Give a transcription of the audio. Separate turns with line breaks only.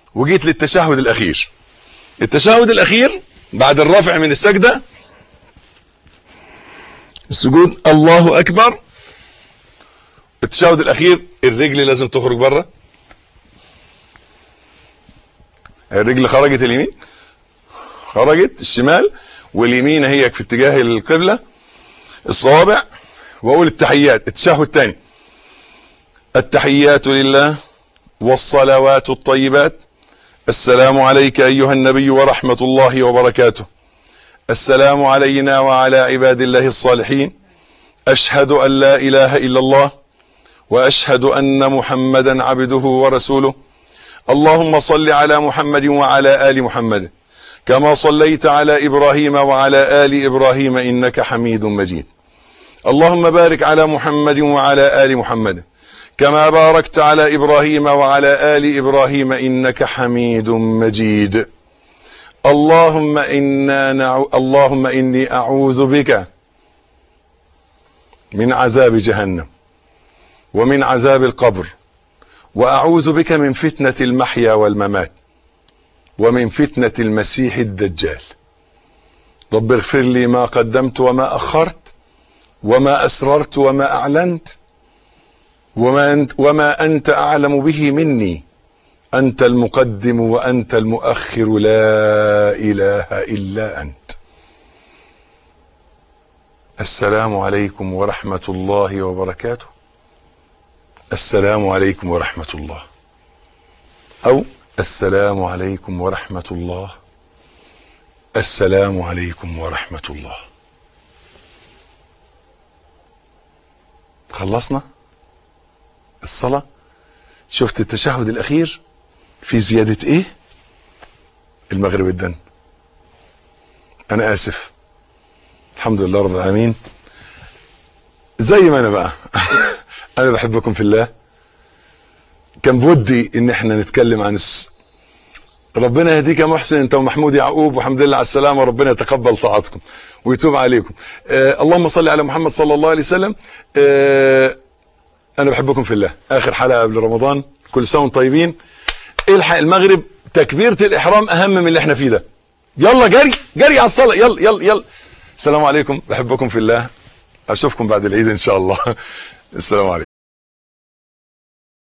وجيت للتشهد الاخير. التشهد الاخير بعد الرفع من السجدة، السجود الله اكبر. التشهد الاخير الرجل لازم تخرج بره، الرجل خرجت اليمين، خرجت الشمال، واليمين هي في اتجاه القبلة، الصوابع. واقول التحيات. التشهد الثاني: التحيات لله والصلوات الطيبات، السلام عليك ايها النبي ورحمة الله وبركاته، السلام علينا وعلى عباد الله الصالحين، اشهد ان لا اله الا الله واشهد ان محمدا عبده ورسوله، اللهم صل على محمد وعلى ال محمد كما صليت على ابراهيم وعلى ال ابراهيم انك حميد مجيد، اللهم بارك على محمد وعلى ال محمد كما باركت على ابراهيم وعلى ال ابراهيم انك حميد مجيد، اللهم اني اعوذ بك من عذاب جهنم ومن عذاب القبر، واعوذ بك من فتنة المحيا والممات ومن فتنة المسيح الدجال، رب اغفر لي ما قدمت وما اخرت وما اسررت وما اعلنت وما انت اعلم به مني، انت المقدم وانت المؤخر، لا اله الا انت. السلام عليكم ورحمة الله وبركاته، السلام عليكم ورحمة الله، او السلام عليكم ورحمة الله، السلام عليكم ورحمة الله. خلصنا الصلاة. شفت التشهد الاخير في زيادة ايه؟ المغرب الدن. انا اسف، الحمد لله رب العالمين. زي ما انا بقى انا بحبكم في الله. كان بودي ان احنا نتكلم عن ربنا يهديك يا محسن انت ومحمود يعقوب، وحمد لله على السلامه، وربنا يتقبل طاعتكم ويتوب عليكم. اللهم صل على محمد صلى الله عليه وسلم. انا بحبكم في الله. اخر حلقه قبل رمضان، كل سنه وانتم طيبين. الحق المغرب، تكبيره الاحرام اهم من اللي احنا فيه ده. يلا جري جري على الصلاه، يلا يلا يلا. السلام عليكم، بحبكم في الله. اشوفكم بعد العيد ان شاء الله. السلام عليكم.